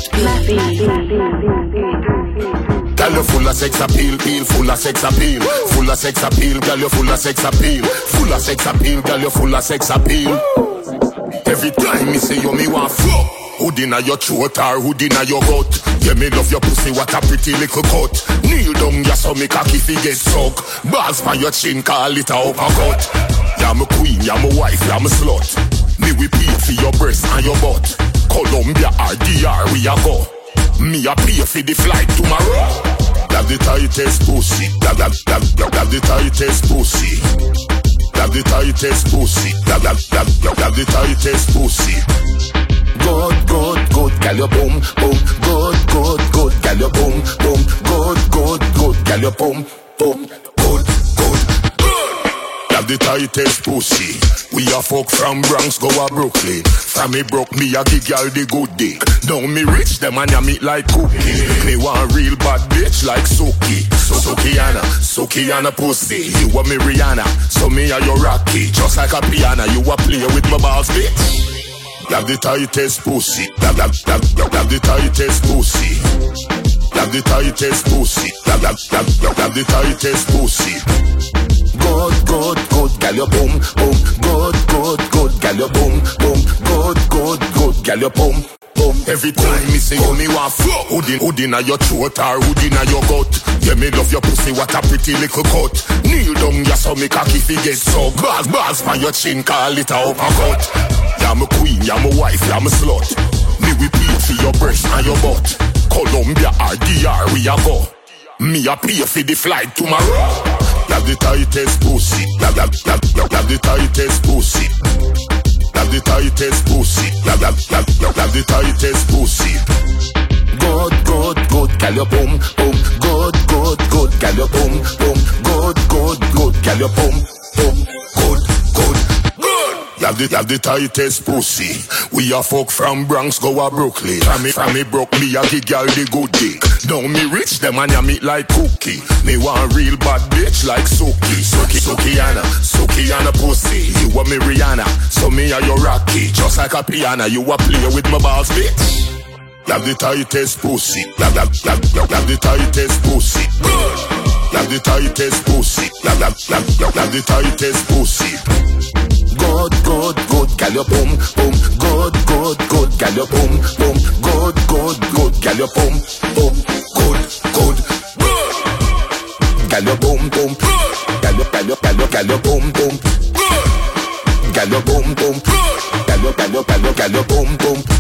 Girl, you full of sex appeal, full of sex appeal, full of sex appeal. Girl, you full of sex appeal, full of sex appeal. Girl, you full of sex appeal. Every time me say you me want flow. Hood inna your throat or hood inna your gut. Yeah, me love your pussy, what a pretty little cut. Kneel down, ya so me cocky fi get suck. Balls for your chin, call it a uppercut. Ya my queen, ya my wife, ya my slut. Me repeat for your breast and your butt. Colombia or DR, we a go. Me a pay for the flight tomorrow. That the tightest pussy. That the tightest pussy. That the tightest pussy. That the tightest pussy. Good, girl, you boom, boom. Good, girl, you boom, boom. Good, girl, you boom, boom. Good. Have the tightest pussy. We a fuck from Bronx, go a Brooklyn. From me broke, me a give y'all the good dick. Now me rich, them and ya meet like cookie. Me want real bad bitch like Suki. Sukiana pussy. You a me Rihanna, so me a your Rocky. Just like a piano, you a play with my balls, bitch. Have the tightest pussy. Have the tightest pussy. Have the tightest pussy. Have the tightest pussy. Good, girl, you boom, boom. Good, girl, you boom, boom. Good, girl, you boom, boom. Every time me say you me want flow. Hood inna your throat or hood inna your gut. Yeah, me love your pussy, what a pretty little cut. Kneel down, ya so me cocky fi get suck. Balls for your chin, call it a uppercut. Ya my queen, ya my wife, ya my slut. Me repeat for your breast and your butt. Colombia or DR, we a go. Me a pay for the flight tomorrow. Have the tightest pussy. Have the tightest pussy. Have the tightest pussy. Have the tightest pussy. Good, girl, you boom, boom. Good, girl, you boom, boom. Good, girl, you boom, boom. Good. Have the tightest pussy. We a fuck from Bronx, go a Brooklyn. From me broke, me a give y'all the good dick. Now me rich, them and ya meet like cookie. Me want real bad bitch like Suki. Sukiana pussy. You a me Rihanna, so me a your Rocky. Just like a piano, you a play with my balls, bitch. Have the tightest pussy. Have the tightest pussy. Have the tightest pussy. Have the tightest pussy. Good, girl, you boom, boom. Good, girl, you boom, boom. Good, girl, you boom, boom. Good. Girl, you boom, boom. Girl, you boom, boom. Girl, you boom, boom. Girl, you boom, boom.